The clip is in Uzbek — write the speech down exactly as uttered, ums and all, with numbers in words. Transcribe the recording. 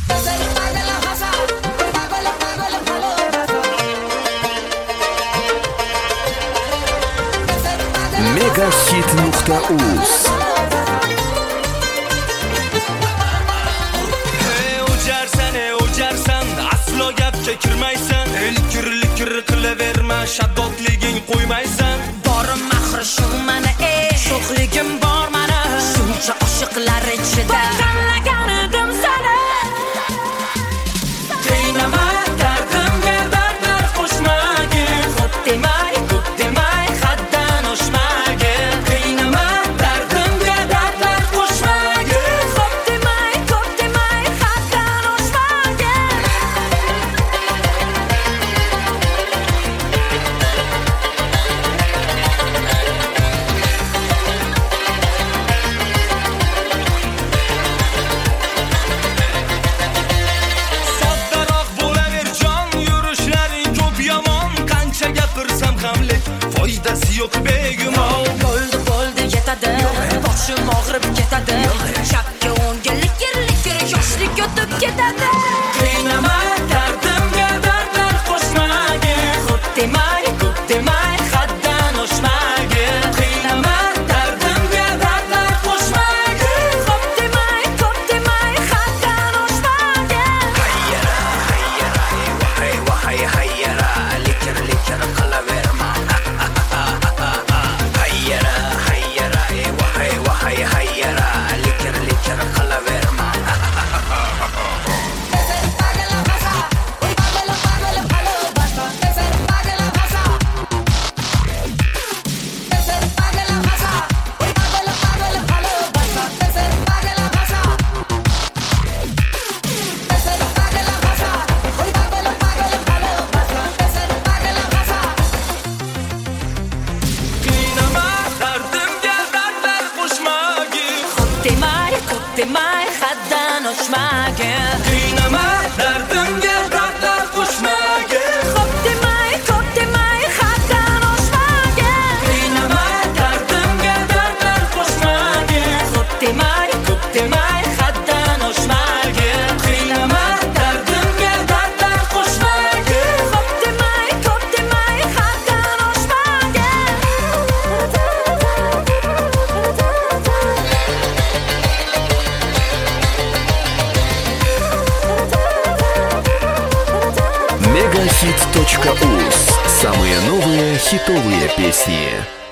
Megahit nuqta uz. Ey o'jarsan, ey o'jarsan, aslo gapga kirmaysan. Ilkir-ilkir qilaverma, shaddodliging qo'ymaysan. Borim mahri shu mana, ey sho'xligim bor mana. Shuncha oshiqlar ichida tanlagan edim seni. Qiynama dardimga dardlar qo'shmagin. Xo'p demay, ko'p demay, haddan oshmagin. Qiynama dardimga dardlar qo'shmagin. Xo'p demay, ko'p demay, haddan oshmagin. Soddaroq bo'laver jon, yurishlaring ko'p yomon. Qancha gapirsam ham lek foydasi yo'q begumon. Bo'ldi, bo'ldi, yetadi. Boshim og'rib ketadi. Chapga o'ngga likir-likir yoshlik o'tib ketadi. Qiynama dardimga dardlar qo'shmagin. Xo'p demay, Ko'p demay, haddan oshmagin. Qiynama dardimga dardlar qo'shmagin. xo'p demay, ko'p demay, haddan oshmagin. Hayyara, hayyara, vahay, vahay, hayyara, likir, likir qilaverma. Hayyara, hayyara, vahay, vahay, hayyara, likir, likir qilaverma. Qiynama dardimga dardlar qo'shmagin. Xo'p demay, ko'p demay, haddan oshmagin. Qiynama dardimga dardlar qo'shmagin. Xo'p demay, ko'p demay, haddan oshmagin. Qiynama dardimga dardlar qo'shmagin. Xo'p demay, Ko'p demay, haddan oshmagin. Qiynama dardimga dardlar qo'shmagin. xo'p demay, ko'p demay, haddan oshmagin. Megahit точка уз. Самые новые хитовые песни.